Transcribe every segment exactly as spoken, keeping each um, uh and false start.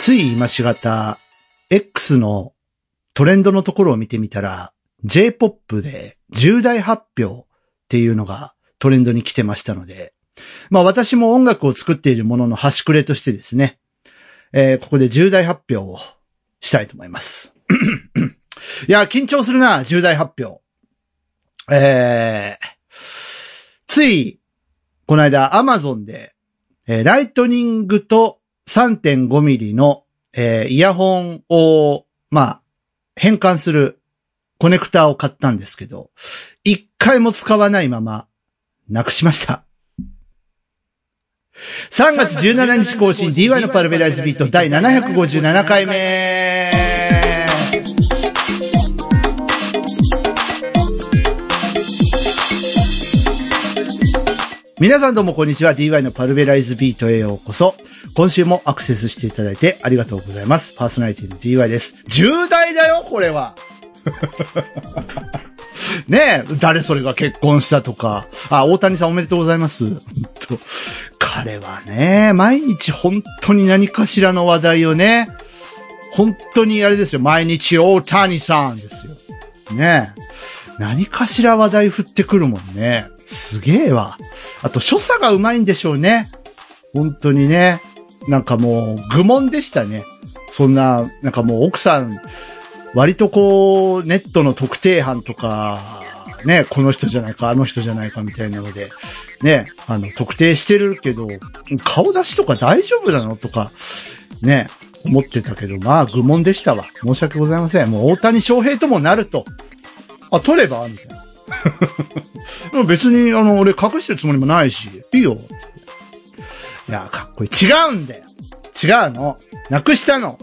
つい今しがた X のトレンドのところを見てみたら J-ポップ で重大発表っていうのがトレンドに来てましたので、まあ私も音楽を作っているものの端くれとしてですね、えー、ここで重大発表をしたいと思います。いや、緊張するな、重大発表。えー、つい、この間 Amazon で、えー、ライトニングと さんてんごミリ の、えー、イヤホンを、まあ、変換するコネクタを買ったんですけど、一回も使わないまま、なくしました。さんがつじゅうしちにち更新 ディーワイ のパルベライズビート第ななひゃくごじゅうななかいめ。皆さんどうもこんにちは。 ディーワイ のパルベライズビートへようこそ。今週もアクセスしていただいてありがとうございます。パーソナリティの ディーワイ です。重大だよこれは。ねえ、誰それが結婚したとか。あ、大谷さんおめでとうございます。と彼はね、毎日本当に何かしらの話題をね、本当にあれですよ、毎日大谷さんですよ。ねえ。何かしら話題振ってくるもんね。すげえわ。あと、所作がうまいんでしょうね。本当にね。なんかもう、愚問でしたね。そんな、なんかもう奥さん、割とこう、ネットの特定班とか、ね、この人じゃないか、あの人じゃないかみたいなので、ね、あの、特定してるけど、顔出しとか大丈夫なのとか、ね、思ってたけど、まあ、愚問でしたわ。申し訳ございません。もう大谷翔平ともなると、あ、取ればみたいな。別に、あの、俺隠してるつもりもないし、いいよ。つっていや、かっこいい。違うんだよ。違うの。なくしたの。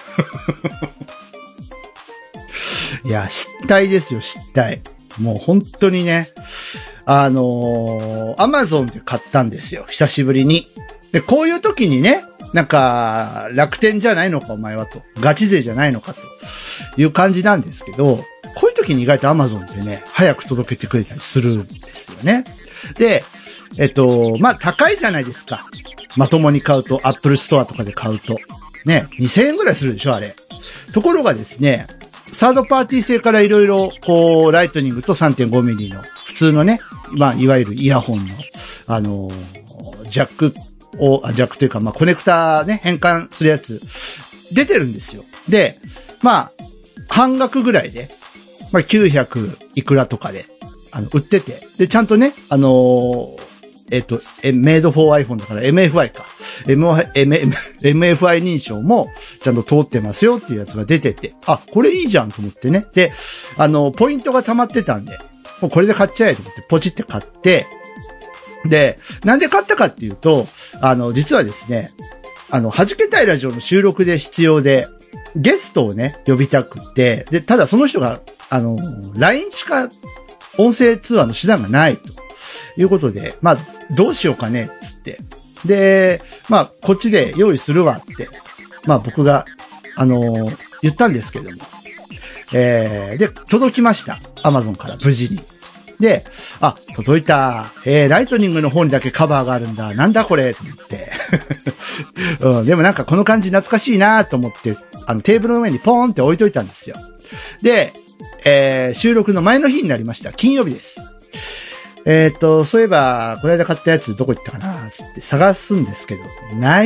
いや、失態ですよ、失態。もう本当にね、あのー、Amazon で買ったんですよ、久しぶりに。で、こういう時にね、なんか、楽天じゃないのかお前はと。ガチ勢じゃないのかという感じなんですけど、こういう時に意外と Amazon ってね、早く届けてくれたりするんですよね。で、えっと、まあ、高いじゃないですか。まともに買うと、Apple Store とかで買うと。ね、にせんえんぐらいするでしょ、あれ。ところがですね、サードパーティー製からいろいろ、こう、ライトニングと さんてんごミリ の普通のね、まあ、いわゆるイヤホンの、あの、ジャックを、あ、ジャックというか、まあ、コネクタね、変換するやつ、出てるんですよ。で、まあ、半額ぐらいで、まあ、きゅうひゃくいくらとかで、あの、売ってて、で、ちゃんとね、あのー、えっと、メイドフォー iPhone だから エムエフアイ か。エムエフアイ 認証もちゃんと通ってますよっていうやつが出てて、あ、これいいじゃんと思ってね。で、あの、ポイントが溜まってたんで、もうこれで買っちゃえと思ってポチって買って、で、なんで買ったかっていうと、あの、実はですね、あの、弾けたいラジオの収録で必要で、ゲストをね、呼びたくて、で、ただその人が、あの、ライン しか音声通話の手段がないということで、まあ、どうしようかね、つって。で、まあ、こっちで用意するわって、まあ僕が、あの、言ったんですけども。えー、で、届きました。Amazon から無事に。で、あ、届いた。えー、ライトニングの方にだけカバーがあるんだ。なんだこれと思って。うん、でもなんかこの感じ懐かしいなと思って、あのテーブルの上にポーンって置いといたんですよ。で、えー、収録の前の日になりました。金曜日です。えっと、そういえば、この間買ったやつどこ行ったかなつって探すんですけど、ない。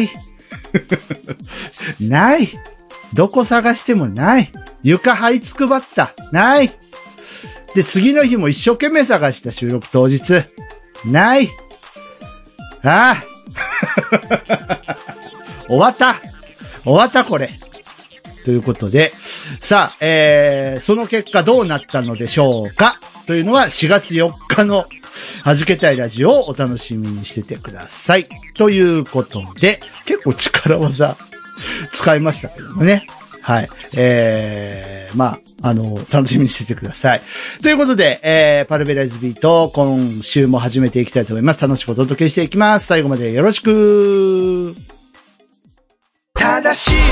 ない。どこ探してもない。床這いつくばった。ない。で、次の日も一生懸命探した収録当日。ない。ああ。終わった。終わったこれ。ということで、さあ、えー、その結果どうなったのでしょうかというのはしがつよっかの弾けたいラジオをお楽しみにしててください。ということで、結構力技使いましたけどもね。はい。えー、まあ、あの、楽しみにしててください。ということで、えー、パルベライズビート、今週も始めていきたいと思います。楽しくお届けしていきます。最後までよろしく。正しいと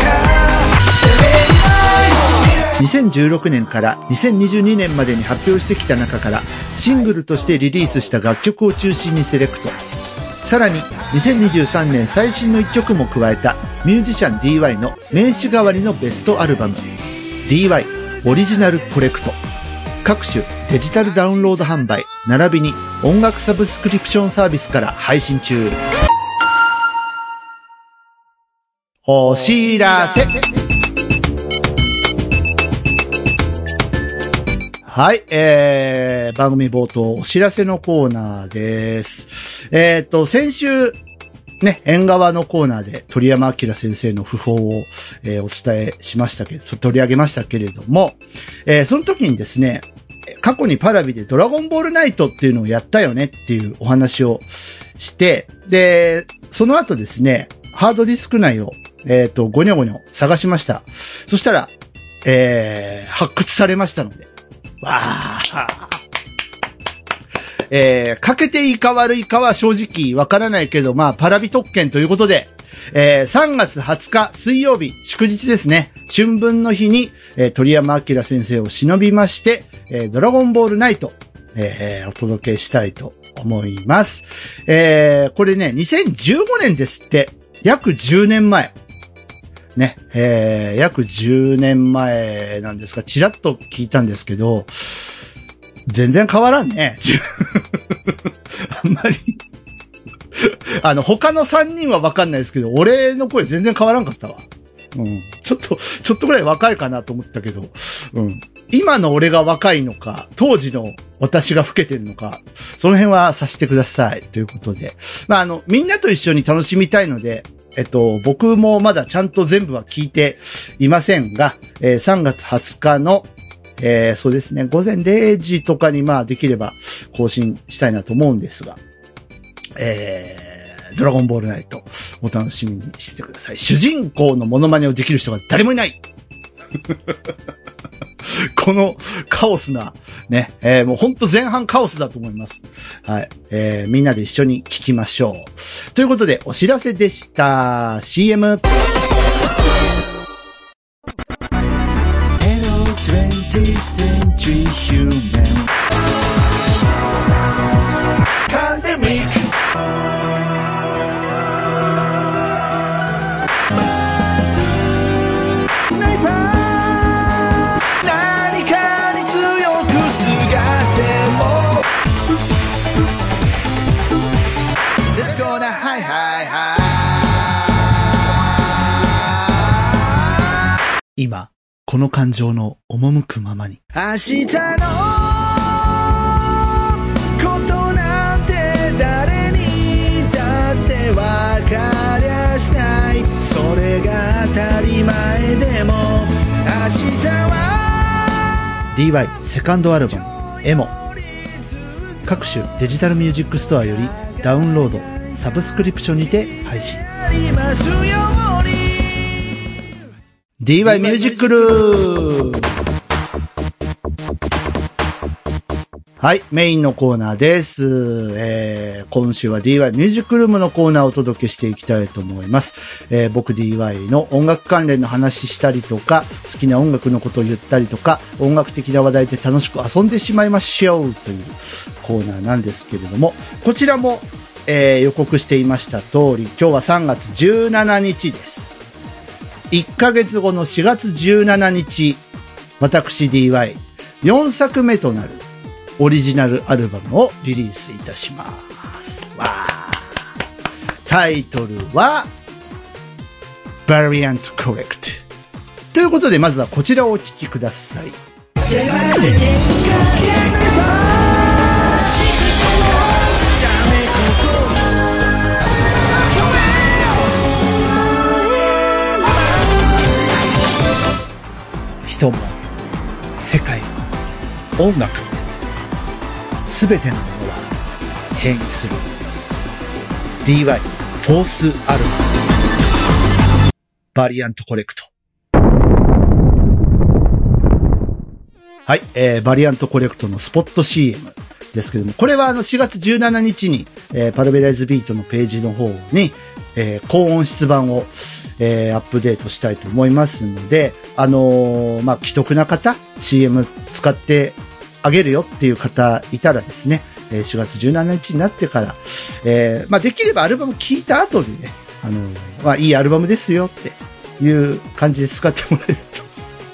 かにせんじゅうろくねんからにせんにじゅうにねんまでに発表してきた中からシングルとしてリリースした楽曲を中心にセレクト。さらににせんにじゅうさんねん最新のいっきょくも加えたミュージシャン ディーワイ の名刺代わりのベストアルバム ディーワイ オリジナルコレクト、各種デジタルダウンロード販売並びに音楽サブスクリプションサービスから配信中。お知らせ。はい、えー、番組冒頭お知らせのコーナーです。えっと、先週、ね、縁側のコーナーで鳥山明先生の訃報を、えー、お伝えしましたけど、取り上げましたけれども、えー、その時にですね、過去にパラビでドラゴンボールナイトっていうのをやったよねっていうお話をして、で、その後ですね、ハードディスク内を、えっと、ゴニョゴニョ探しました。そしたら、えー、発掘されましたので、わー。えー、かけていいか悪いかは正直わからないけど、まあ、パラビ特権ということで、えー、さんがつはつか水曜日、祝日ですね。春分の日に、えー、鳥山明先生を忍びまして、えー、ドラゴンボールナイト、えー、お届けしたいと思います。えー、これね、にせんじゅうごねんですって、約じゅうねんまえ。ね、えー、約じゅうねんまえなんですが、ちらっと聞いたんですけど、全然変わらんね。あんまり。あの、他のさんにんはわかんないですけど、俺の声全然変わらんかったわ。うん。ちょっと、ちょっとぐらい若いかなと思ったけど、うん。今の俺が若いのか、当時の私が老けてるのか、その辺はさせてください。ということで。まあ、あの、みんなと一緒に楽しみたいので、えっと、僕もまだちゃんと全部は聞いていませんが、えー、さんがつはつかの、えー、そうですね、午前れいじとかにまあできれば更新したいなと思うんですが、えー、ドラゴンボールナイトお楽しみにしててください。主人公のモノマネをできる人が誰もいないこのカオスな、ね、えー、もうほんと前半カオスだと思います。はい。えー、みんなで一緒に聞きましょう。ということで、お知らせでした。シーエム。twentieth century human pandemic sniper 何かに強くすがっても Let's go now hi hi hi 今この感情の赴くままに。明日のことなんて誰にだってわかりゃしない。それが当たり前でも明日は ディーワイ セカンドアルバムエモ。各種デジタルミュージックストアよりダウンロード、サブスクリプションにて配信。ディーワイ ミュージックルーム。はい、メインのコーナーです。えー、今週は ディーワイ ミュージックルームのコーナーをお届けしていきたいと思います。えー、僕 ディーワイ の音楽関連の話したりとか、好きな音楽のことを言ったりとか、音楽的な話題で楽しく遊んでしまいましょうというコーナーなんですけれども、こちらも、えー、予告していました通り、今日はさんがつじゅうしちにちです。いっかげつごのしがつじゅうしちにち、私 ディーワイよんさくめとなるオリジナルアルバムをリリースいたします。わー。タイトルは Variant Correct ということで、まずはこちらをお聴きください。人も世界も音楽もすべてのものは変異する。 ディーワイ フォースアルバムバリアントコレクト。はい、えー、バリアントコレクトのスポット シーエム ですけども、これはあのしがつじゅうしちにちに、えー、パルベライズビートのページの方に、えー、高音質版をえー、アップデートしたいと思いますので、あのー、まあ、既得な方、シーエム 使ってあげるよっていう方いたらですね、しがつじゅうしちにちになってから、えー、まあ、できればアルバム聴いた後でね、あのー、 まあいいアルバムですよっていう感じで使ってもらえると。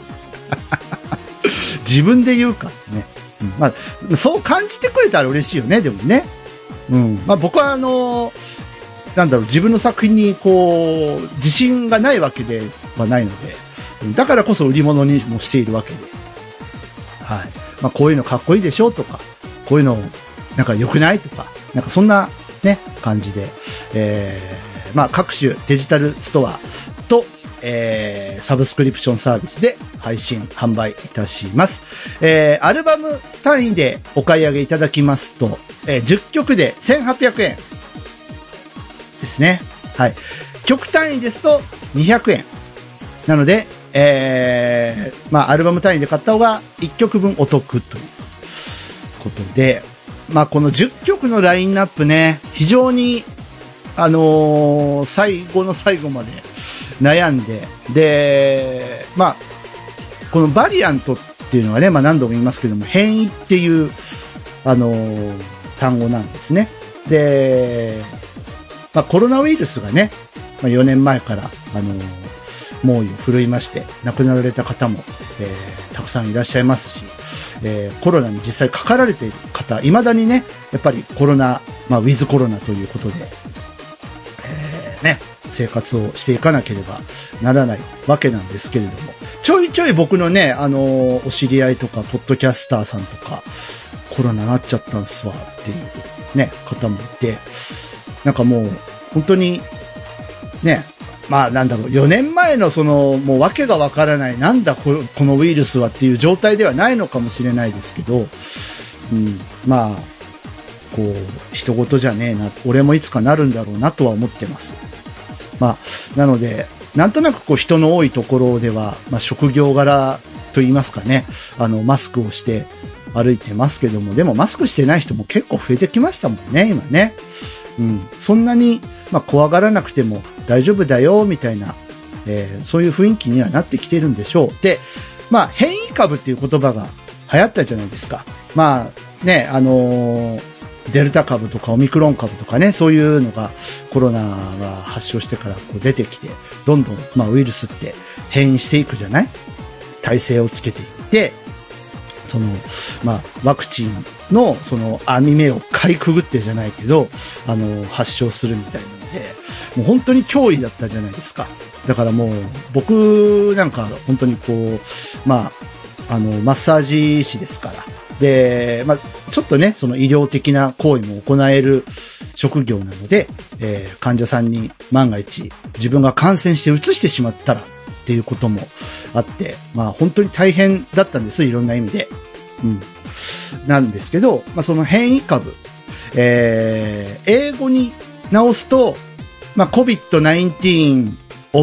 自分で言うからね。うん、まあ、そう感じてくれたら嬉しいよね、でもね。うん。まあ僕はあのー、なんだろう、自分の作品にこう、自信がないわけではないので、だからこそ売り物にもしているわけで。はい。まあこういうのかっこいいでしょとか、こういうのなんか良くないとか、なんかそんなね、感じで、えー、まあ各種デジタルストアと、えー、サブスクリプションサービスで配信、販売いたします。えー、アルバム単位でお買い上げいただきますと、えー、じゅっきょくでせんはっぴゃくえんですね。はい。曲単位ですとにひゃくえん。なので、えー、まあ、アルバム単位で買った方がいっきょくぶんお得ということで、まあ、このじゅっきょくのラインナップね、非常に、あのー、最後の最後まで悩んで、で、まあ、このバリアントっていうのはね、まあ何度も言いますけども、変異っていう、あのー、単語なんですね。で、まあコロナウイルスがね、まあ、よねんまえから、あのー、猛威を振るいまして、亡くなられた方も、えー、たくさんいらっしゃいますし、えー、コロナに実際かかられている方、未だにね、やっぱりコロナ、まあウィズコロナということで、えー、ね、生活をしていかなければならないわけなんですけれども、ちょいちょい僕のね、あのー、お知り合いとか、ポッドキャスターさんとか、コロナなっちゃったんすわ、っていうね、方もいて、なんかもう、本当に、ね、まあなんだろう、よねんまえのその、もうわけがわからない、なんだこのウイルスはっていう状態ではないのかもしれないですけど、うん、まあ、こう、人事じゃねえな、俺もいつかなるんだろうなとは思ってます。まあ、なので、なんとなくこう人の多いところでは、まあ職業柄と言いますかね、あの、マスクをして歩いてますけども、でもマスクしてない人も結構増えてきましたもんね、今ね。うん、そんなに、まあ怖がらなくても大丈夫だよ、みたいな、えー、そういう雰囲気にはなってきてるんでしょう。で、まあ変異株っていう言葉が流行ったじゃないですか。まあね、あのー、デルタ株とかオミクロン株とかね、そういうのがコロナが発症してからこう出てきて、どんどん、まあ、ウイルスって変異していくじゃない？耐性をつけていって、その、まあ、ワクチンのその網目をかいくぐってじゃないけど、あの、発症するみたいなので、もう本当に脅威だったじゃないですか。だからもう、僕なんか本当にこう、まあ、あの、マッサージ師ですから、で、まあ、ちょっとね、その医療的な行為も行える職業なので、えー、患者さんに万が一自分が感染して移してしまったらっていうこともあって、まあ本当に大変だったんです、いろんな意味で。うん。なんですけど、まあその変異株、えー、英語に直すと、まあ コビッドナインティーン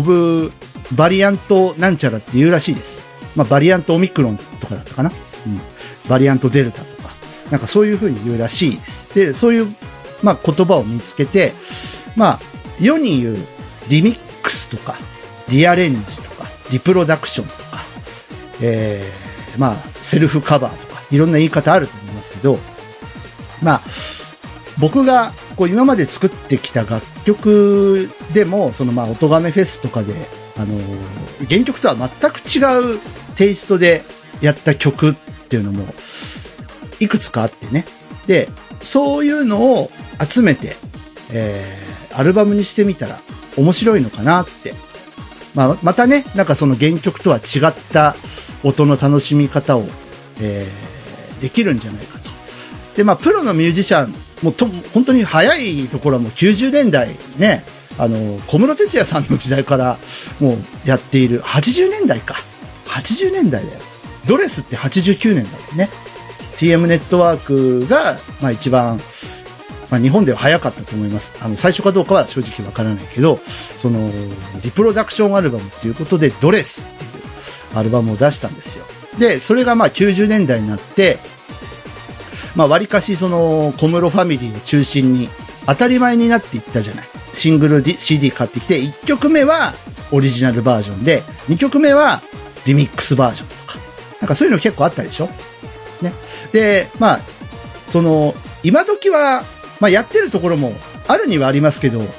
of バリアントなんちゃらっていうらしいです。まあバリアントオミクロンとかだったかな。うん。バリアントデルタとか、なんかそういう風に言うらしいです。で、そういう、まあ言葉を見つけて、まあ、世に言うリミックスとか、リアレンジとか、リプロダクションとか、えー、まあ、セルフカバーとか、いろんな言い方あると思いますけど、まあ、僕がこう今まで作ってきた楽曲でも、そのまあ、音亀フェスとかで、あの、原曲とは全く違うテイストでやった曲っていうのも、いくつかあってね。で、そういうのを集めて、えー、アルバムにしてみたら面白いのかなって。まあ、またね、なんかその原曲とは違った音の楽しみ方を、えー、できるんじゃないかと。で、まあ、プロのミュージシャン、もうと、本当に早いところはもうきゅうじゅうねんだいね、あの、小室哲哉さんの時代からもうやっている、はちじゅうねんだいか。はちじゅうねんだいだよ。ドレスってはちじゅうきゅうねんだもんね。ティーエム ネットワークが、まあ一番、まあ日本では早かったと思います。あの、最初かどうかは正直わからないけど、その、リプロダクションアルバムっていうことで、ドレスっていうアルバムを出したんですよ。で、それがまあきゅうじゅうねんだいになって、まあ割かしその、小室ファミリーを中心に当たり前になっていったじゃない。シングル シーディー 買ってきて、いっきょくめはオリジナルバージョンで、にきょくめはリミックスバージョンとか。なんかそういうの結構あったでしょ？ね。で、まあ、その、今時は、まあやってるところもあるにはありますけど、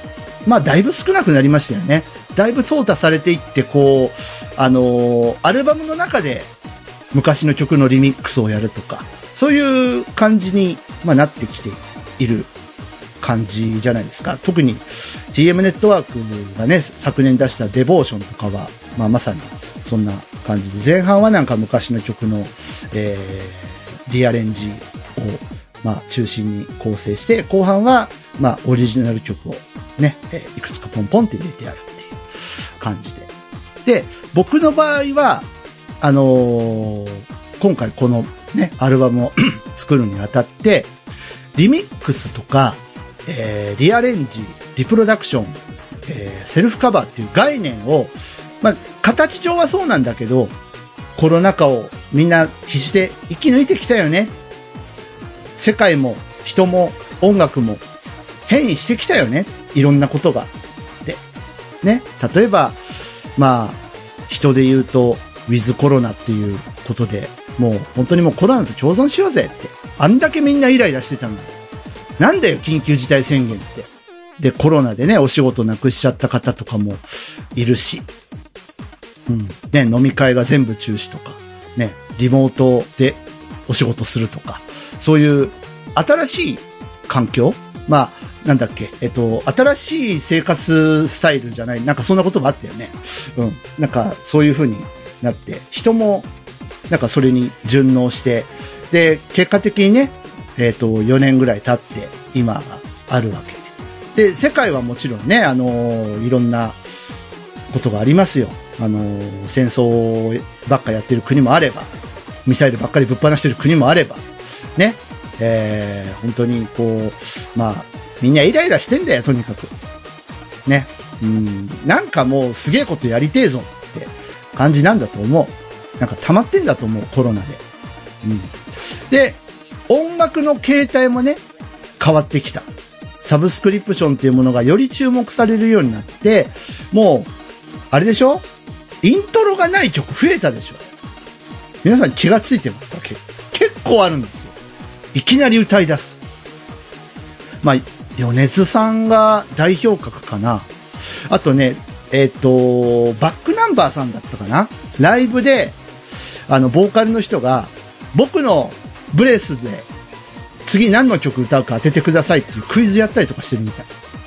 まあだいぶ少なくなりましたよね。だいぶ淘汰されていって、こう、あのー、アルバムの中で昔の曲のリミックスをやるとか、そういう感じに、まあ、なってきている感じじゃないですか。特に ティーエム ネットワークがね、昨年出したデボーションとかは、まあまさにそんな感じで、前半はなんか昔の曲の、えー、リアレンジを、まあ中心に構成して、後半は、まあオリジナル曲をね、えー、いくつかポンポンって入れてやるっていう感じで。で、僕の場合は、あのー、今回このね、アルバムを作るにあたって、リミックスとか、えー、リアレンジ、リプロダクション、えー、セルフカバーっていう概念を、まあ、形上はそうなんだけど、コロナ禍をみんな必死で生き抜いてきたよね。世界も人も音楽も変異してきたよね。いろんなことが。で、ね、例えば、まあ、人で言うと、ウィズコロナっていうことで、もう本当にもうコロナと共存しようぜって。あんだけみんなイライラしてたのに。なんだよ、緊急事態宣言って。で、コロナでね、お仕事なくしちゃった方とかもいるし。うん。ね、飲み会が全部中止とか。ね、リモートでお仕事するとか。そういう新しい環境？まあ、なんだっけ、えっと、新しい生活スタイルじゃない、なんかそんなこともあったよね。うん。なんかそういう風になって、人もなんかそれに順応して、で、結果的にね、えっと、よねんぐらい経って今があるわけで。で、世界はもちろんね、あのー、いろんなことがありますよ。あのー、戦争ばっかやってる国もあれば、ミサイルばっかりぶっ放してる国もあれば、ね、えー、本当にこう、まあ、みんなイライラしてんだよ、とにかく。ね。うん、なんかもうすげえことやりてえぞって感じなんだと思う。なんか溜まってんだと思う、コロナで。うん。で、音楽の形態もね、変わってきた。サブスクリプションっていうものがより注目されるようになって、もう、あれでしょ？イントロがない曲増えたでしょ？皆さん気がついてますか？結構あるんですよ。いきなり歌い出す。まあ、米津さんが代表格かな。あとね、えっと、バックナンバーさんだったかな。ライブで、あの、ボーカルの人が、僕のブレスで、次何の曲歌うか当ててくださいっていうクイズやったりとかしてるみたい。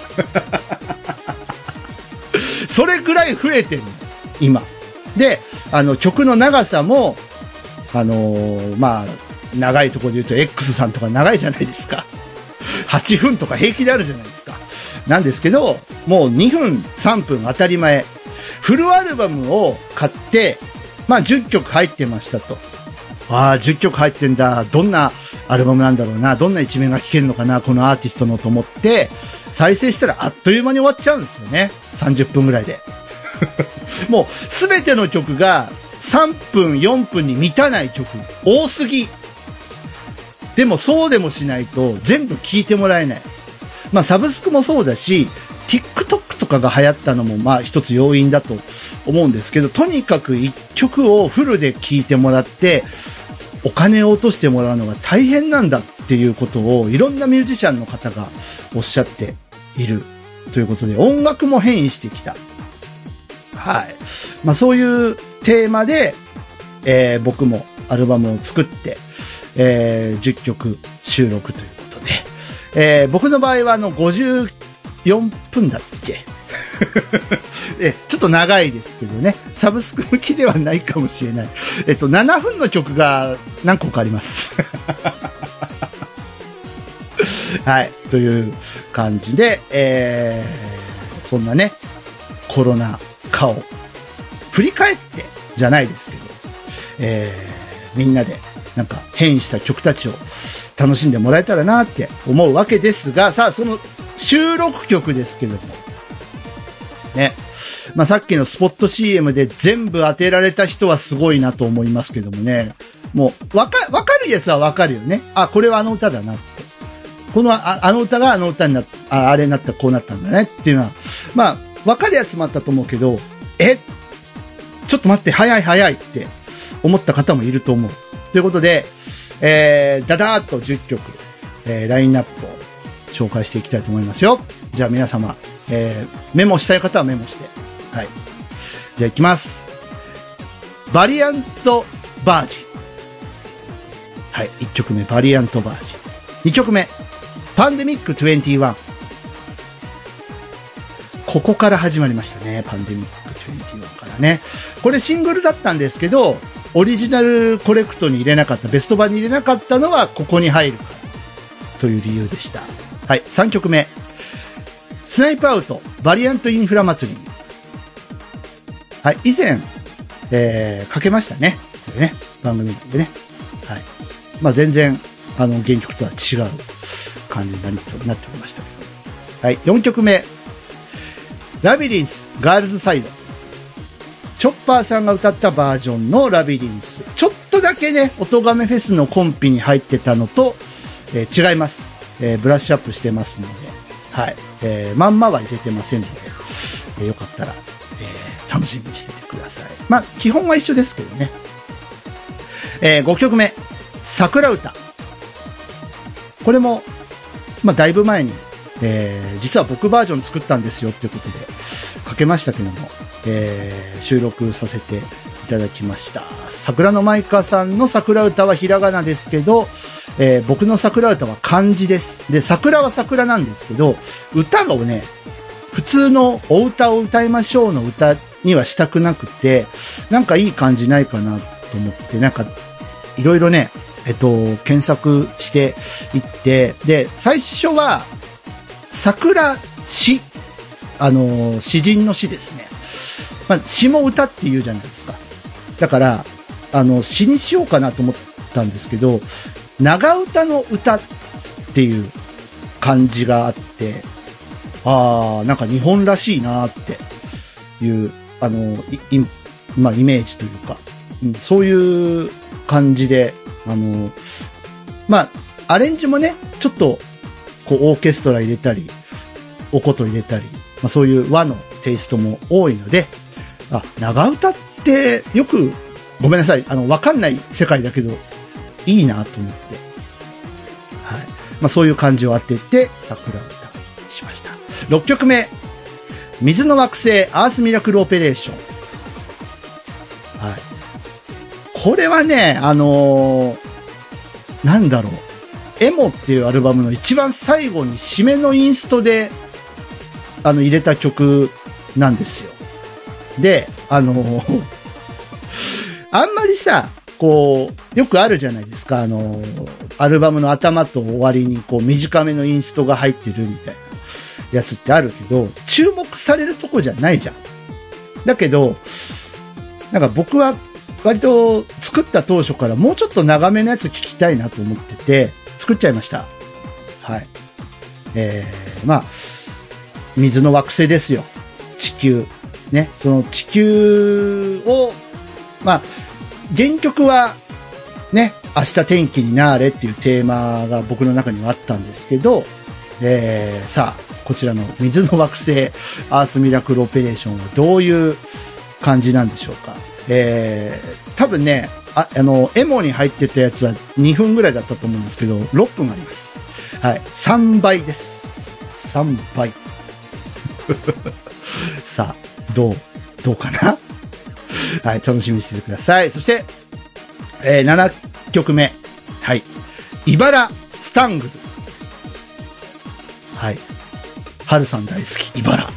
それぐらい増えてるの、今。で、あの、曲の長さも、あのー、まあ、長いところで言うと X さんとか長いじゃないですか。はちふんとか平気であるじゃないですか。なんですけど、もうにふん、さんぷん当たり前。フルアルバムを買って、まあじゅっきょく入ってましたと。ああ、じゅっきょく入ってんだ。どんなアルバムなんだろうな。どんな一面が聴けるのかな、このアーティストのと思って、再生したらあっという間に終わっちゃうんですよね。さんじゅっぷんぐらいで。もうすべての曲がさんぷん、よんぷんに満たない曲。多すぎ。でもそうでもしないと全部聴いてもらえない。まあサブスクもそうだし、TikTok とかが流行ったのもまあ一つ要因だと思うんですけど、とにかく一曲をフルで聴いてもらってお金を落としてもらうのが大変なんだっていうことをいろんなミュージシャンの方がおっしゃっているということで、音楽も変異してきた。はい。まあそういうテーマで、えー、僕もアルバムを作って、えー、じゅっきょく収録ということで、えー、僕の場合はあのごじゅうよんぷんだっけえちょっと長いですけどね、サブスク向きではないかもしれない。えっとななふんの曲が何個かありますはいという感じで、えー、そんなねコロナ禍を振り返ってじゃないですけど、えー、みんなでなんか変異した曲たちを楽しんでもらえたらなって思うわけですが、さあその収録曲ですけどもね、まあさっきのスポット シーエム で全部当てられた人はすごいなと思いますけどもね、もうわかわかるやつはわかるよね。あ、これはあの歌だなって、この あ, あの歌があの歌になっああれになったらこうなったんだねっていうのはまあわかるやつもあったと思うけど、えちょっと待って早い早いって思った方もいると思う。ということで、えー、だだーっとじゅっきょく、えー、ラインナップを紹介していきたいと思いますよ。じゃあ皆様、 えー、メモしたい方はメモして。はい。じゃあ行きます。バリアントバージン。はい。いっきょくめ、バリアントバージン。にきょくめ、パンデミックにじゅういち。ここから始まりましたね。パンデミックにじゅういちからね。これシングルだったんですけど、オリジナルコレクトに入れなかった、ベスト版に入れなかったのはここに入るからという理由でした。はい。さんきょくめ、スナイプアウト、バリアントインフラ祭り。はい。以前、えー、かけましたね。これね。番組でね。はい。まあ、全然、あの、原曲とは違う感じになっておりましたけど。はい。よんきょくめ、ラビリンス、ガールズサイド。チョッパーさんが歌ったバージョンのラビリンス。ちょっとだけね、音亀フェスのコンピに入ってたのと、えー、違います。えー、ブラッシュアップしてますので。はい。えー、まんまは入れてませんので、えー、よかったら、えー、楽しみにしててください。まあ、基本は一緒ですけどね。えー、ごきょくめ、桜歌。これも、まあ、だいぶ前に、えー、実は僕バージョン作ったんですよっていうことで、かけましたけども、えー、収録させていただきました。桜のマイカさんの桜歌はひらがなですけど、えー、僕の桜歌は漢字です。で、桜は桜なんですけど、歌をね、普通のお歌を歌いましょうの歌にはしたくなくて、なんかいい感じないかなと思って、なんか、いろいろね、えっと、検索していって、で、最初は、桜詩、あの、詩人の詩ですね。まあ、詩も歌って言うじゃないですか。だから、あの、詩にしようかなと思ったんですけど、長歌の歌っていう感じがあって、ああ、なんか日本らしいなっていう、あの、い、いまあ、イメージというか、うん、そういう感じで、あの、まあ、アレンジもね、ちょっと、こう、オーケストラ入れたり、お琴入れたり、まあ、そういう和のテイストも多いので、あ、長歌ってよく、ごめんなさい、あの、わかんない世界だけど、いいなと思って、はい。まあ、そういう感じを当てて、桜歌にしました。ろっきょくめ、水の惑星アースミラクルオペレーション。はい。これはね、あのー、なんだろう。エモっていうアルバムの一番最後に締めのインストで、あの、入れた曲なんですよ。で、あのー、あんまりさ、こう、よくあるじゃないですか。あのー、アルバムの頭と終わりにこう短めのインストが入ってるみたいなやつってあるけど、注目されるとこじゃないじゃん。だけど、なんか僕は割と作った当初からもうちょっと長めのやつ聞きたいなと思ってて、作っちゃいました。はい。えー、まあ、水の惑星ですよ。地球。ね。その地球を、まあ、原曲は、ね、明日天気になーれっていうテーマが僕の中にはあったんですけど、えー、さあ、こちらの水の惑星アースミラクルオペレーションはどういう感じなんでしょうか。えー、多分ね、あ、あの、エモに入ってたやつはにふんぐらいだったと思うんですけど、ろっぷんあります。はい。さんばいです。さんばい。さあ、どう、どうかなはい。楽しみにしててください。そして、えー、ななきょくめ。はい。茨スタングル。はい。春さん大好き、茨。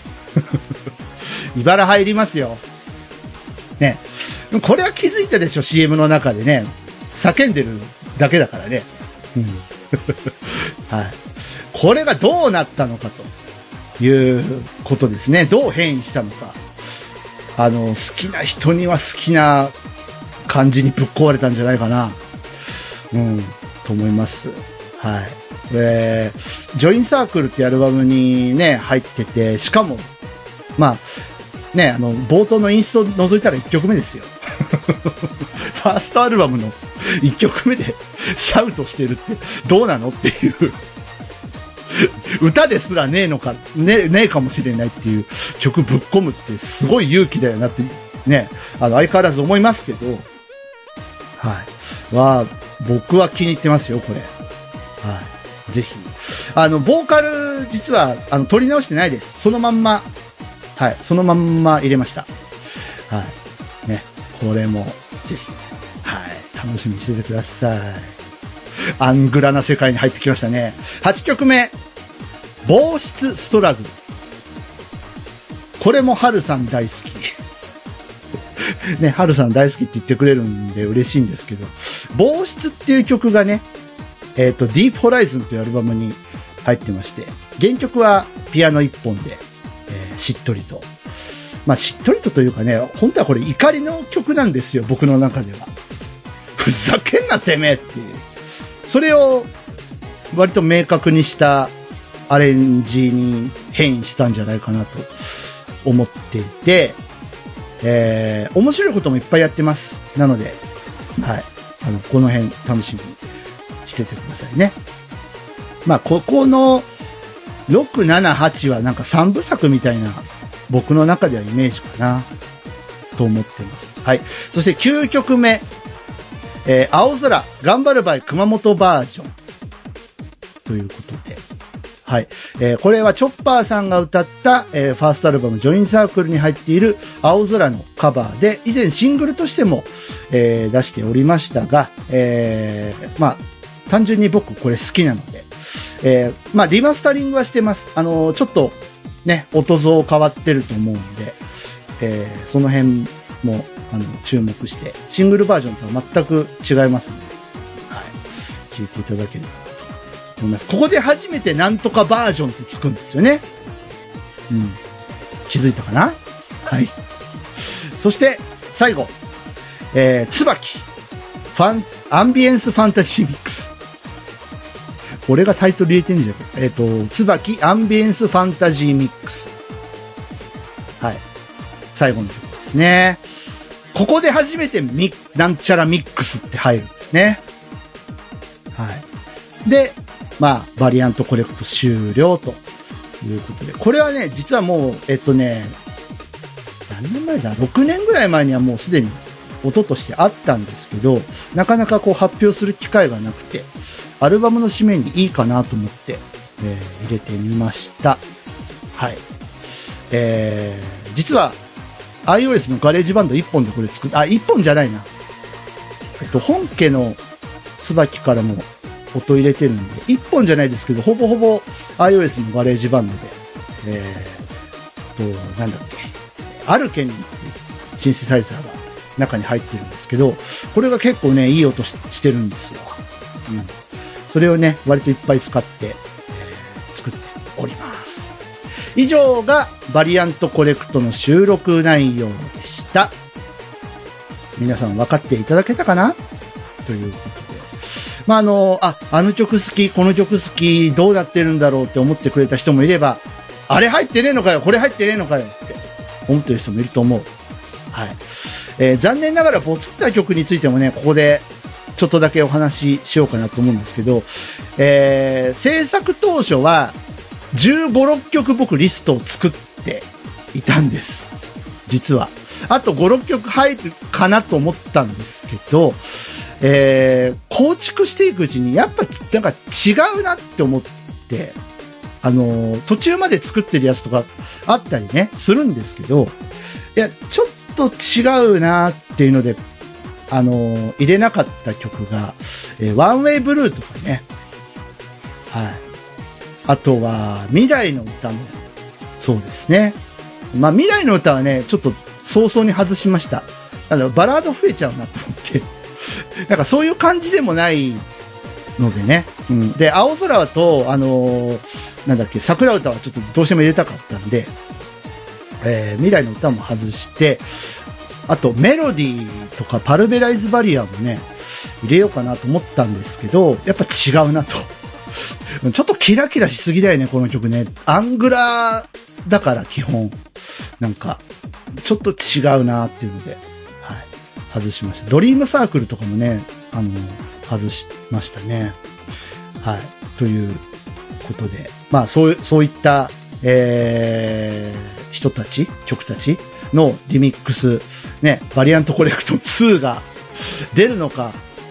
茨入りますよ。ね。これは気づいたでしょ、シーエム の中でね。叫んでるだけだからね。うん。はい。これがどうなったのかということですね。どう変異したのか。あの、好きな人には好きな感じにぶっ壊れたんじゃないかな。うん、と思います。はい。えー、ジョインサークルってアルバムにね、入ってて、しかも、まあ、ね、あの、冒頭のインスト覗いたらいっきょくめですよ。ファーストアルバムのいっきょくめでシャウトしてるってどうなのっていう。歌ですらねえのか、ね、ねえかもしれないっていう曲ぶっ込むってすごい勇気だよなってね、あの相変わらず思いますけど、はい。は、僕は気に入ってますよ、これ。はい。ぜひ、 あの、ボーカル、実は、あの、取り直してないです。そのまんま、はい、そのまんま入れました。はい。ね、これも、ぜひ、はい、楽しみにしててください。アングラな世界に入ってきましたね。はちきょくめ、防湿ストラグル。これもハルさん大好き。ね、ハルさん大好きって言ってくれるんで嬉しいんですけど、防湿っていう曲がね、えっと、Deep Horizon というアルバムに入ってまして、原曲はピアノ一本で、えー、しっとりと。まあ、しっとりとというかね、本当はこれ怒りの曲なんですよ、僕の中では。ふざけんなてめえっていう。それを割と明確にしたアレンジに変異したんじゃないかなと思っていて、えー、面白いこともいっぱいやってます。なので、はい。あの、この辺楽しみにしててくださいね。まあ、ここのろく、なな、はちはなんかさんぶさくみたいな僕の中ではイメージかなと思ってます。はい。そしてきゅうきょくめ、えー、青空頑張る場合熊本バージョンということで、はい。えー、これはチョッパーさんが歌った、えー、ファーストアルバムジョインサークルに入っている青空のカバーで、以前シングルとしても、えー、出しておりましたが、えー、まあ、単純に僕これ好きなので、えー、まあ、リマスタリングはしてます。あのー、ちょっとね、音像変わってると思うんで、えー、その辺も、あの、注目して、シングルバージョンとは全く違いますので、はい。聴いていただければと思います。ここで初めてなんとかバージョンってつくんですよね。うん。気づいたかな？はい。そして、最後。えー、椿。ファン、アンビエンスファンタジーミックス。俺がタイトル入れてんじゃん。えっと、椿アンビエンスファンタジーミックス。はい。最後の曲ですね。ここで初めてミなんちゃらミックスって入るんですね。はい。で、まあ、バリアントコレクト終了ということで。これはね、実はもう、えっとね、何年前だ ?ろく 年ぐらい前にはもうすでに音としてあったんですけど、なかなかこう発表する機会がなくて、アルバムの締めにいいかなと思って、えー、入れてみました。はい。えー、実は iOS のガレージバンドいっぽんでこれ作っ、あ、いっぽんじゃないな。えっと、本家の椿からも音入れてるんで、いっぽんじゃないですけど、ほぼほぼ iOS のガレージバンドで、えー、と、なんだっけ、アルケンっていうシンセサイザーが中に入ってるんですけど、これが結構ね、いい音 し, してるんですよ。うん。それをね、割といっぱい使って、えー、作っております。以上がバリアントコレクトの収録内容でした。皆さん分かっていただけたかなということで。まあ、あの、あ、あの曲好き、この曲好き、どうなってるんだろうって思ってくれた人もいれば、あれ入ってねえのかよ、これ入ってねえのかよって思ってる人もいると思う。はい。えー、残念ながらボツった曲についてもね、ここでちょっとだけお話ししようかなと思うんですけど、えー、制作当初はじゅうご、ろっきょく僕リストを作っていたんです。実は。あとご、ろっきょく入るかなと思ったんですけど、えー、構築していくうちにやっぱなんか違うなって思って、あのー、途中まで作ってるやつとかあったりね、するんですけど、いや、ちょっと違うなっていうので、あのー、入れなかった曲が、えー、ワンウェイブルーとかね。はい。あとは、未来の歌も、そうですね。まあ、未来の歌はね、ちょっと早々に外しました。あの、バラード増えちゃうなと思って。なんかそういう感じでもないのでね。うん。で、青空と、あのー、なんだっけ、桜歌はちょっとどうしても入れたかったんで、えー、未来の歌も外して、あとメロディーとかパルベライズバリアもね、入れようかなと思ったんですけど、やっぱ違うなと。ちょっとキラキラしすぎだよね、この曲ね。アングラーだから基本。なんか、ちょっと違うなっていうので、はい、外しました。ドリームサークルとかもね、あの、外しましたね。はい。ということで、まあ、そう、そういった、えー、人たち、曲たちのリミックス、ね、バリアントコレクトツーが出るのか、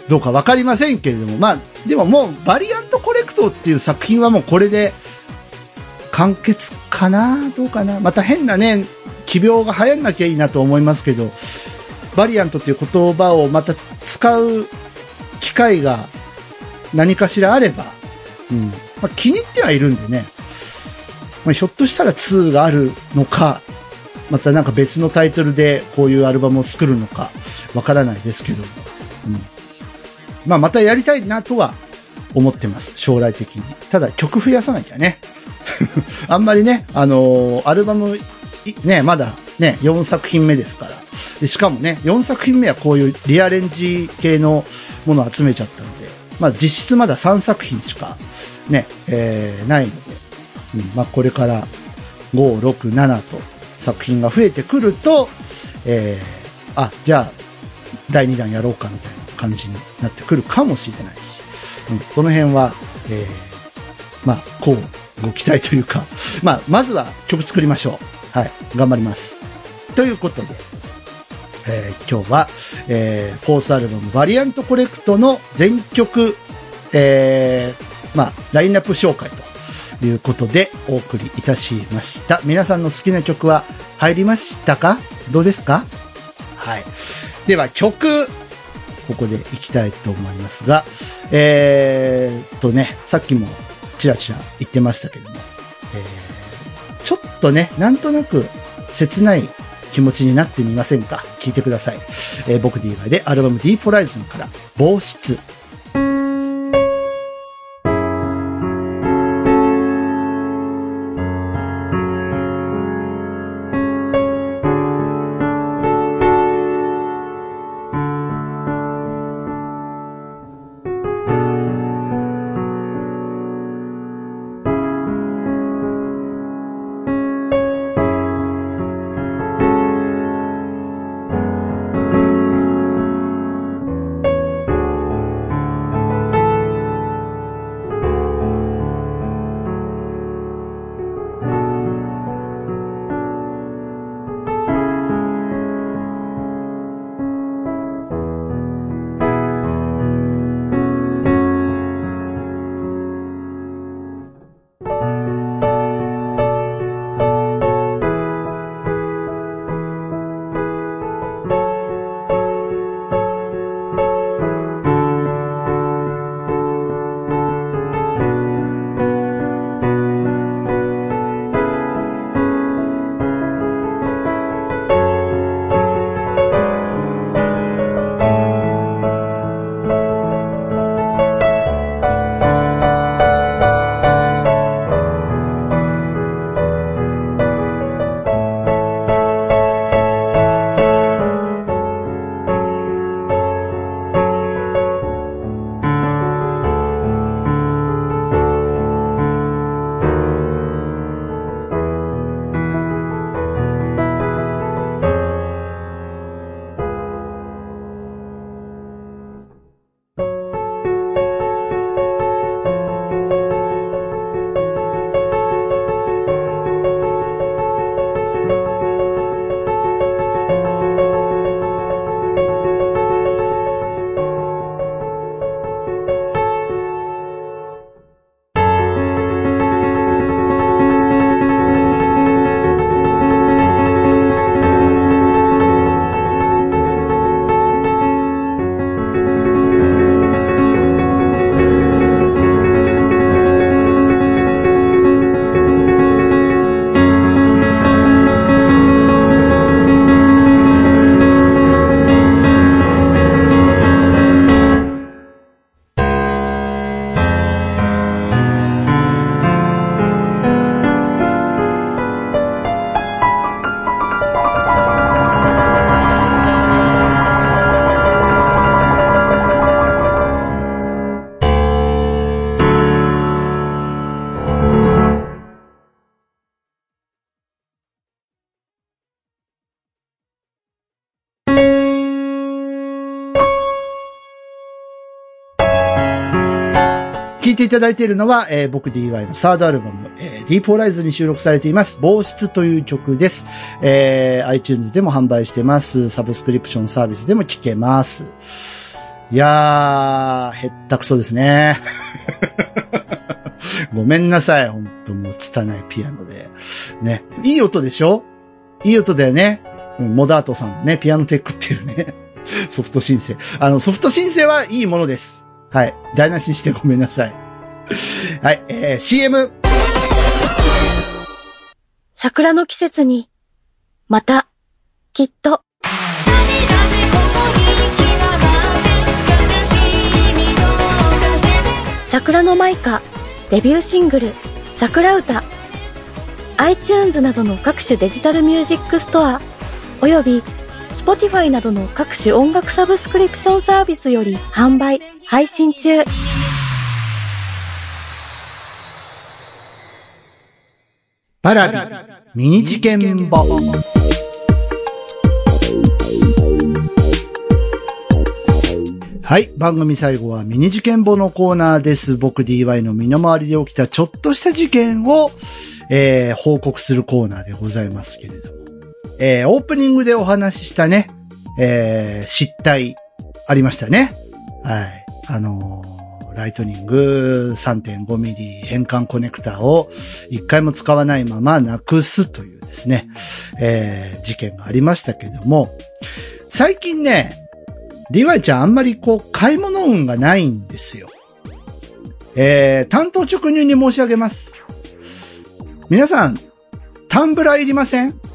どうかわかりませんけれども、まあ、でももう、バリアントコレクトっていう作品はもうこれで、完結かなどうかなまた変なね、奇病が流行んなきゃいいなと思いますけど、バリアントっていう言葉をまた使う機会が何かしらあれば、うん。まあ、気に入ってはいるんでね、まあ、ひょっとしたらツーがあるのか、またなんか別のタイトルでこういうアルバムを作るのか、わからないですけど、うん。まあ、またやりたいなとは思ってます。将来的に。ただ曲増やさなきゃね。あんまりね、あのー、アルバム、ね、まだね、よんさく品目ですから。でしかもね、よんさく品目はこういうリアレンジ系のものを集めちゃったので、まあ実質まださんさく品しかね、えー、ないので、うん、まあこれからご、ろく、ななと作品が増えてくると、えー、あ、じゃあだいにだんやろうかみたいな感じになってくるかもしれないし、うん、その辺は、えー、まあこうご期待というか、まあまずは曲作りましょう。はい、頑張ります。ということで、えー、今日は、えー、フォースアルバムバリアントコレクトの全曲、えー、まあラインナップ紹介ということでお送りいたしました。皆さんの好きな曲は入りましたか？どうですか？はい。では曲、ここでいきたいと思いますが、えー、とね、さっきもちらちら言ってましたけども、えー、ちょっとね、なんとなく切ない気持ちになってみませんか？聞いてください。えー、僕 ディーワイ でアルバム Deep Horizon から防湿。聴いていただいているのは、えー、僕 ディーワイ のサードアルバム、えー、Deep Horizon に収録されています、防湿という曲です。えー、iTunes でも販売してます。サブスクリプションサービスでも聴けます。 いやー、へったくそですね。ごめんなさい、ほんともう拙いピアノで。ね。いい音でしょ？いい音だよね。うん、モダートさんのね、ピアノテックっていうね、ソフトシンセ。あの、ソフトシンセはいいものです。はい。台無しにしてごめんなさい。はい、えー、シーエム。 桜の季節に、また、きっと。桜のマイカデビューシングル桜歌 iTunes などの各種デジタルミュージックストアおよび Spotify などの各種音楽サブスクリプションサービスより販売配信中。 パラビミニ事件簿。はい。番組最後はミニ事件簿のコーナーです。僕 ディーワイ の身の回りで起きたちょっとした事件を、えー、報告するコーナーでございますけれども。えー、オープニングでお話ししたね、えー、失態ありましたね。はい。あのー、ライトニング さんてんごミリ 変換コネクタを一回も使わないままなくすというですね、えー、事件がありましたけれども、最近ね、ディーワイ ちゃんあんまりこう買い物運がないんですよ。えー、担当直入に申し上げます。皆さん、タンブラーいりません？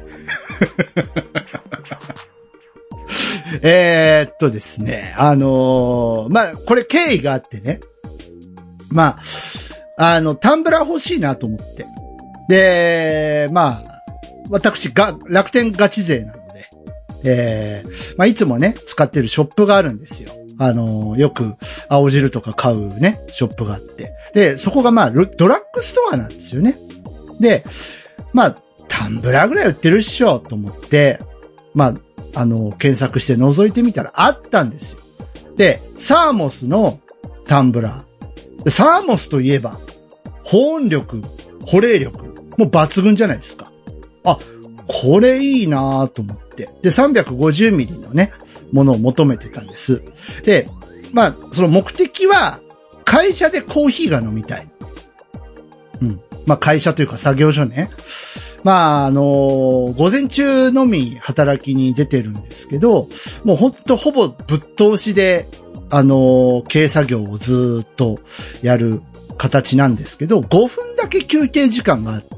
えーっとですね、あのー、まあ、これ経緯があってね。まあ、あの、タンブラー欲しいなと思って。で、まあ、私が、楽天ガチ勢なの。えー、まあ、いつもね、使ってるショップがあるんですよ。あのー、よく、青汁とか買うね、ショップがあって。で、そこがまあ、ドラッグストアなんですよね。で、まあ、タンブラーぐらい売ってるっしょ、と思って、まあ、あのー、検索して覗いてみたらあったんですよ。で、サーモスのタンブラー。でサーモスといえば、保温力、保冷力、もう抜群じゃないですか。あ、これいいなぁと思って。で、さんびゃくごじゅうミリのね、ものを求めてたんです。で、まあ、その目的は、会社でコーヒーが飲みたい。うん。まあ、会社というか作業所ね。まあ、あのー、午前中のみ働きに出てるんですけど、もうほんとほぼぶっ通しで、あのー、軽作業をずーっとやる形なんですけど、ごふんだけ休憩時間があって、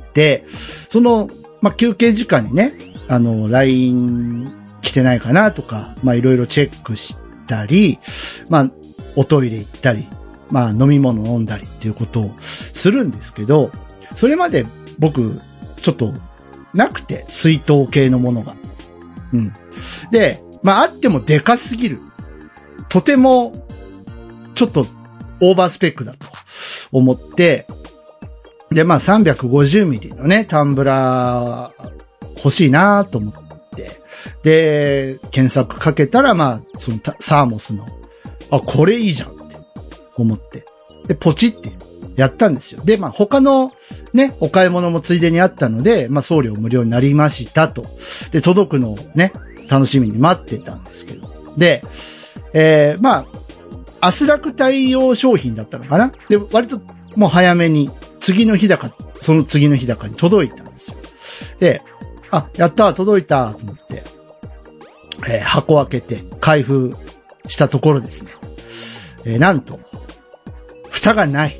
その、まあ、休憩時間にね、あの、ライン 来てないかなとか、まあ、いろいろチェックしたり、まあ、おトイレ行ったり、まあ、飲み物飲んだりっていうことをするんですけど、それまで僕、ちょっと、なくて、水筒系のものが。うん。で、まあ、あってもでかすぎる。とても、ちょっと、オーバースペックだと思って、で、まあ、さんびゃくごじゅうミリのね、タンブラー欲しいなと思って、で、検索かけたら、まあ、そのサーモスの、あ、これいいじゃんって思って、で、ポチってやったんですよ。で、まあ、他のね、お買い物もついでにあったので、まあ、送料無料になりましたと。で、届くのをね、楽しみに待ってたんですけど。で、えー、まあ、アスラク対応商品だったのかな？で、割ともう早めに、次の日だか、その次の日だかに届いたんですよ。で、あ、やったー、届いたーと思って、えー、箱開けて開封したところですね。えー、なんと、蓋がない。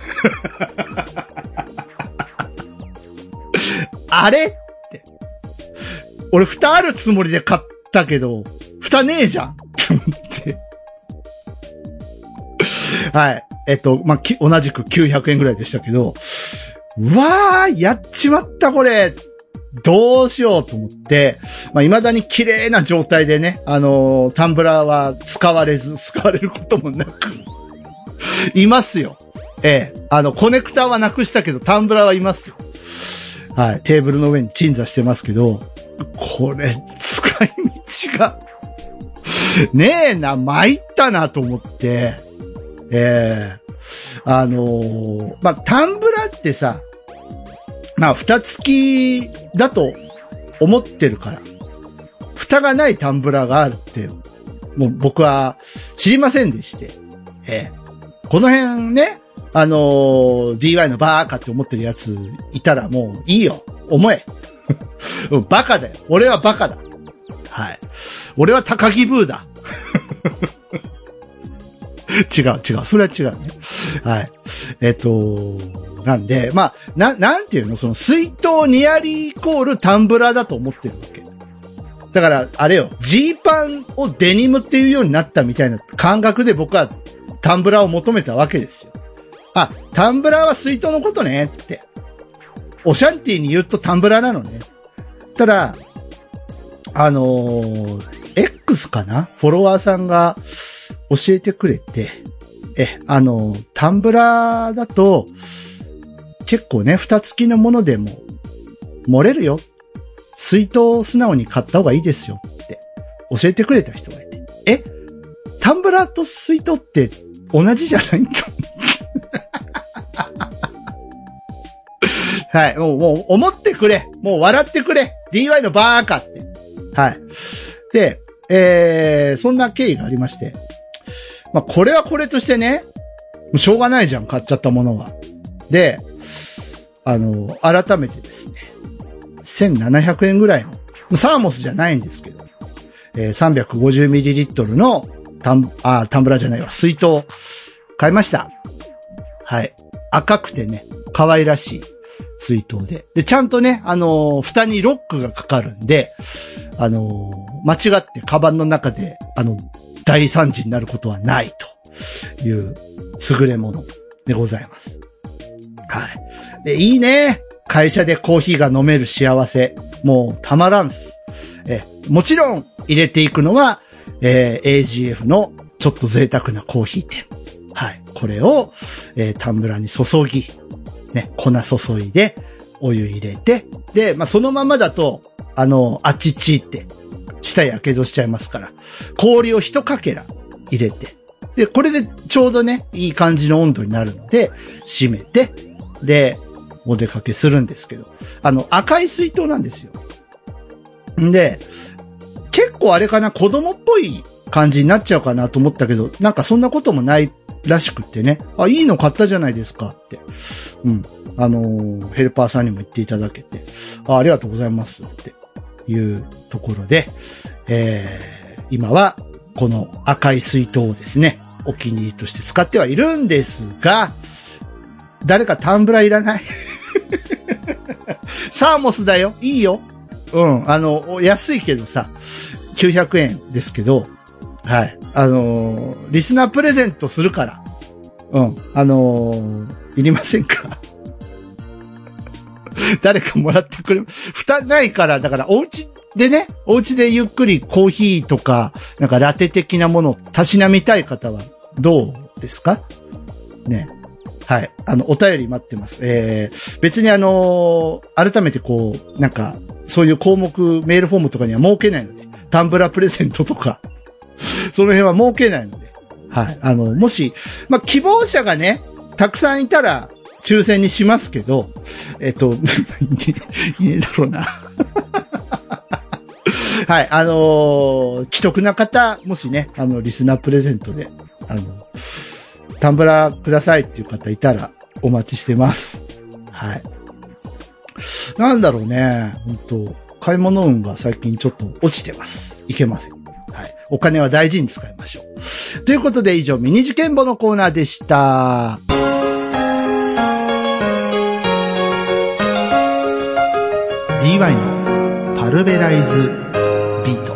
あれって。俺蓋あるつもりで買ったけど、蓋ねえじゃんと思って。はい。えっと、まあ、き、同じくきゅうひゃくえんぐらいでしたけど、うわー、やっちまったこれ。どうしようと思って、まあ、未だに綺麗な状態でね、あのー、タンブラーは使われず、使われることもなく、いますよ。ええ。あの、コネクターはなくしたけど、タンブラーはいますよ。はい。テーブルの上に鎮座してますけど、これ、使い道が、ねえな、参ったなと思って、ええー、あのー、まあ、タンブラーってさ、まあ、蓋付きだと思ってるから、蓋がないタンブラーがあるって、 もう僕は知りませんでして、えー、この辺ね、あのー、ディーワイ のバーカって思ってるやついたらもういいよ。思え。バカだよ。俺はバカだ。はい。俺は高木ブーだ。違う違う。それは違うね。はい。えっと、なんで、まあ、な、なんていうのその水筒ニアリーイコールタンブラーだと思ってるわけ。だから、あれよ、ジーパンをデニムっていうようになったみたいな感覚で僕はタンブラーを求めたわけですよ。あ、タンブラーは水筒のことねって。オシャンティーに言うとタンブラーなのね。ただ、あのー、X かなフォロワーさんが教えてくれて、え、あのー、タンブラーだと、結構ね、蓋付きのものでも漏れるよ。水筒を素直に買った方がいいですよって教えてくれた人がいて。え、タンブラーと水筒って同じじゃないと。はい。もう、もう、思ってくれ。もう笑ってくれ。ディーワイ のバーカって。はい。で、えー、そんな経緯がありまして。まあ、これはこれとしてね、しょうがないじゃん、買っちゃったものは。で、あの、改めてですね、せんななひゃくえんぐらいの、サーモスじゃないんですけど、えー、さんびゃくごじゅうミリリットル のタン、あ、タンブラーじゃないわ、水筒、買いました。はい。赤くてね、可愛らしい。水筒で。で、ちゃんとね、あのー、蓋にロックがかかるんで、あのー、間違ってカバンの中で、あの、大惨事になることはないという優れものでございます。はい。で、いいね。会社でコーヒーが飲める幸せ。もうたまらんす。え、もちろん入れていくのは、えー、エージーエフ のちょっと贅沢なコーヒー店。はい。これを、えー、タンブラーに注ぎ、ね、粉注いで、お湯入れて、で、まあ、そのままだと、あの、あちちって、舌やけどしちゃいますから、氷を一かけら入れて、で、これでちょうどね、いい感じの温度になるので、閉めて、で、お出かけするんですけど、あの、赤い水筒なんですよ。んで、結構あれかな、子供っぽい感じになっちゃうかなと思ったけど、なんかそんなこともないらしくってね。あ、いいの買ったじゃないですかって。うん。あのー、ヘルパーさんにも言っていただけて、あ、ありがとうございますっていうところで、えー、今はこの赤い水筒をですね、お気に入りとして使ってはいるんですが、誰かタンブラーいらないサーモスだよ。いいよ。うん。あの、安いけどさ、きゅうひゃくえんですけど、はい。あのー、リスナープレゼントするから。うん。あのー、いりませんか誰かもらってくれ。蓋ないから、だからお家でね、お家でゆっくりコーヒーとか、なんかラテ的なものをたしなみたい方はどうですかね。はい。あの、お便り待ってます。えー、別にあのー、改めてこう、なんか、そういう項目、メールフォームとかには設けないので、タンブラープレゼントとか、その辺は設けないので、はい。あの、もし、まあ、希望者がね、たくさんいたら、抽選にしますけど、えっと、いねえだろうな。はい。あのー、既得な方、もしね、あの、リスナープレゼントで、あの、タンブラーくださいっていう方いたら、お待ちしてます。はい。なんだろうね、本当買い物運が最近ちょっと落ちてます。いけません。はい。お金は大事に使いましょう。ということで以上、ミニ事件簿のコーナーでした。ディーワイ のパルベライズビート。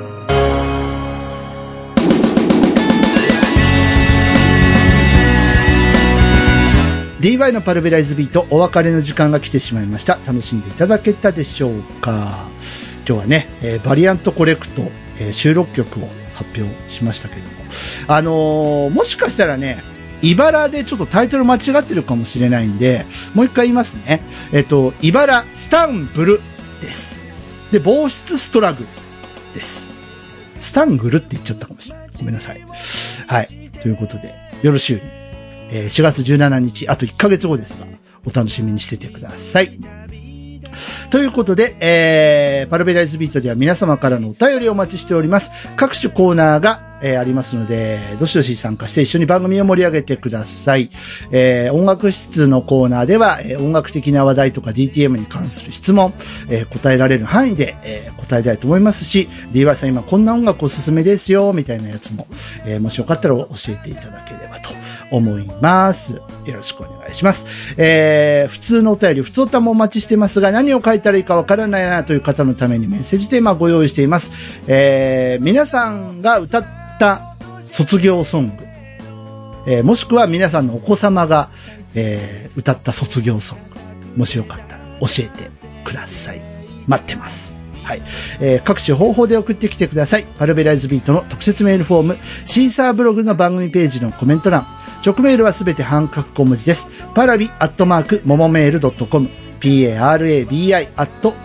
ディーワイ のパルベライズビート、お別れの時間が来てしまいました。楽しんでいただけたでしょうか。今日はね、えー、バリアントコレクト、えー、収録曲を発表しましたけども。あのー、もしかしたらね、茨でちょっとタイトル間違ってるかもしれないんで、もう一回言いますね。えっと、茨スタンブルです。で、防湿ストラグルです。スタングルって言っちゃったかもしれない。ごめんなさい。はい。ということで、よろしゅうに。えー、しがつじゅうしちにち、あといっかげつごですが、お楽しみにしててください。ということで、えー、パルベライズビートでは皆様からのお便りをお待ちしております。各種コーナーが、 えー、ありますので、どしどし参加して一緒に番組を盛り上げてください。えー、音楽室のコーナーでは、えー、音楽的な話題とか ディーティーエム に関する質問、えー、答えられる範囲で、えー、答えたいと思いますし、ディーワイ さん今こんな音楽おすすめですよ、みたいなやつも、えー、もしよかったら教えていただければと思います。よろしくお願いします。えー、普通のお便り、普通歌もお待ちしてますが、何を書いたらいいかわからないなという方のためにメッセージテーマをご用意しています。えー、皆さんが歌った卒業ソング、えー、もしくは皆さんのお子様が、えー、歌った卒業ソング、もしよかったら教えてください。待ってます。はい。えー、各種方法で送ってきてください。パルベライズビートの特設メールフォーム、シーサーブログの番組ページのコメント欄、直メールはすべて半角小文字です。パラビアットマーク、ももメールドットコム、parabi アット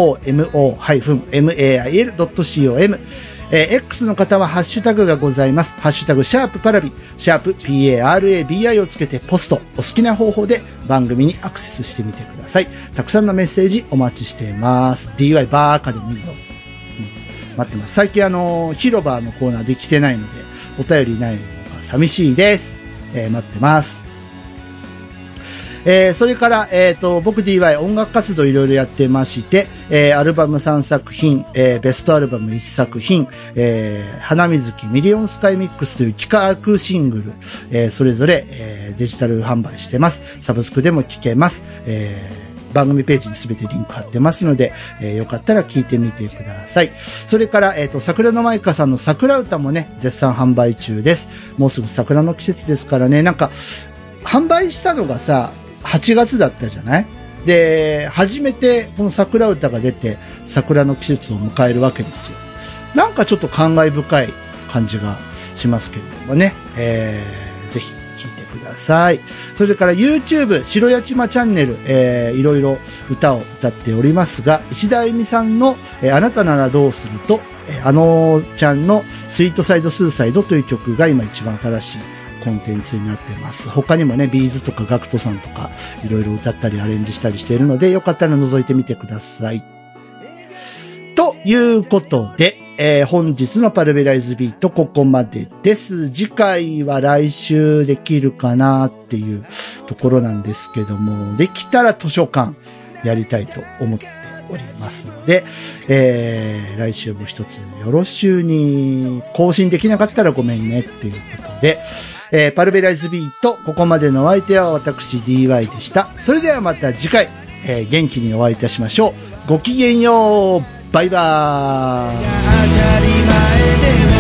momo-mail ドット com、えー、X の方はハッシュタグがございます。ハッシュタグ、シャープパラビ、シャープ parabi をつけてポスト、お好きな方法で番組にアクセスしてみてください。たくさんのメッセージお待ちしています。ディーワイ ばーかでもいいよ。うん、待ってます。最近あのー、広場のコーナーできてないので、お便りないのが寂しいです。えー、待ってます。えー、それから、えっと、僕 ディーワイ 音楽活動いろいろやってまして、えー、アルバムさんさく品、えー、ベストアルバムいっさく品、えー、花水木ミリオンスカイミックスという企画シングル、えー、それぞれ、えー、デジタル販売してます。サブスクでも聴けます。えー、番組ページにすべてリンク貼ってますので、えー、よかったら聞いてみてください。それから、えっと、桜のマイカさんの桜歌もね、絶賛販売中です。もうすぐ桜の季節ですからね、なんか、販売したのがさ、はちがつだったじゃない？で、初めてこの桜歌が出て桜の季節を迎えるわけですよ。なんかちょっと感慨深い感じがしますけれどもね、えー、ぜひ聴いてください。それから YouTube 白八島チャンネル、えー、いろいろ歌を歌っておりますが、石田あゆみさんの、えー、あなたならどうすると、えー、あのちゃんのスイートサイドスーサイドという曲が今一番新しいコンテンツになってます。他にもね、ビーズとかガクトさんとかいろいろ歌ったりアレンジしたりしているので、よかったら覗いてみてください。ということで、えー、本日のパルベライズビートここまでです。次回は来週できるかなっていうところなんですけども、できたら図書館やりたいと思っておりますので、えー、来週も一つよろしゅうに、更新できなかったらごめんねっていうことで、えー、パルベライズビート、ここまでのお相手は私 ディーワイ でした。それではまた次回、えー、元気にお会いいたしましょう。ごきげんよう。バイバーイ。